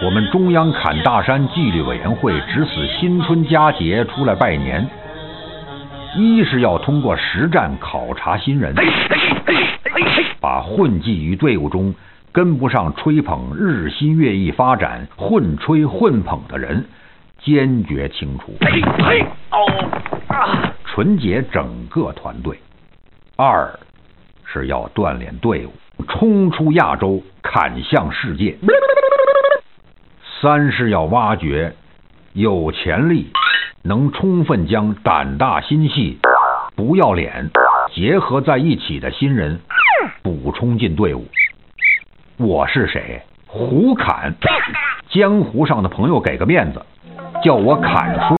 我们中央砍大山纪律委员会值此新春佳节出来拜年，一是要通过实战考察新人，把混迹于队伍中跟不上吹捧日新月异发展、混吹混捧的人坚决清除，纯洁整个团队；二是要锻炼队伍，冲出亚洲，砍向世界；三是要挖掘有潜力、能充分将胆大心细、不要脸结合在一起的新人补充进队伍。我是谁？胡侃，江湖上的朋友给个面子，叫我侃叔。